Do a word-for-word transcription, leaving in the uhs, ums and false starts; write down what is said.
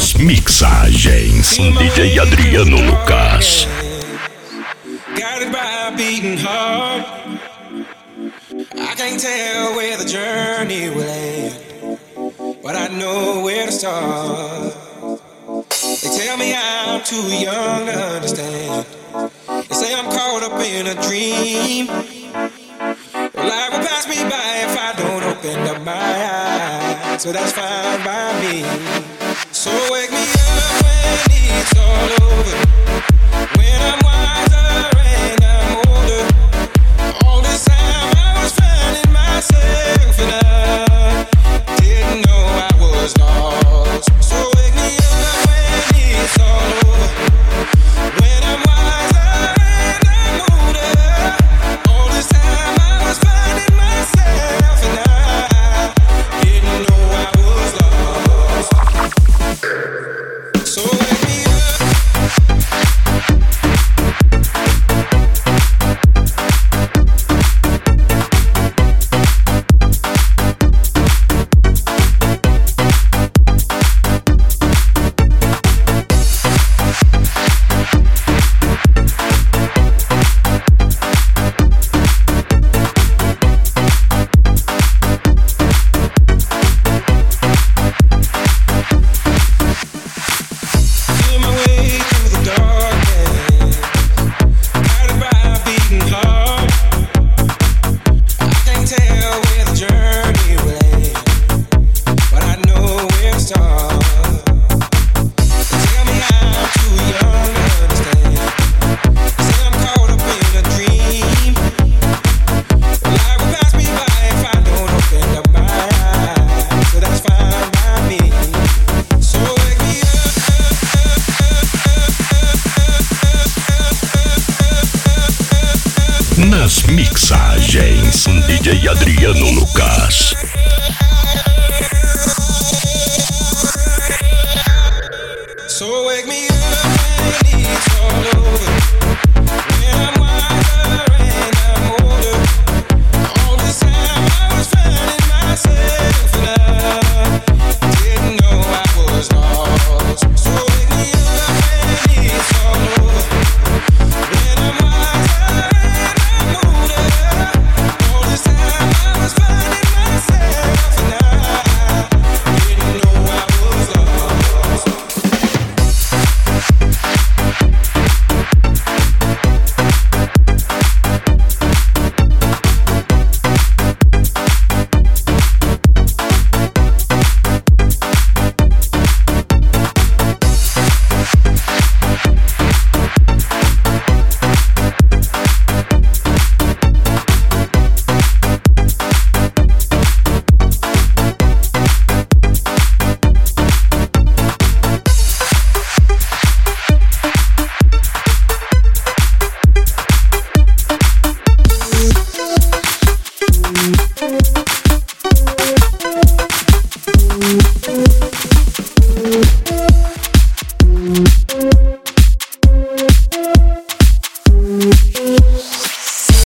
Nas mixagens, D J Adriano Lucas. Got it by beating heart. I can't tell where the journey will end, but I know where to start. They tell me I'm too young to understand. They say I'm caught up in a dream. Well, life will pass me by if I don't open up my eyes, so that's fine by me. So wake me up when it's all over, when I'm wiser and I'm older. All this time I was finding myself and I didn't know I was lost. So wake me up when it's all over, when I'm wiser and I'm older. All this time I was finding myself and I didn't know I was lost. So wake me up. Nas mixagens, D J Adriano Lucas. So wake me up.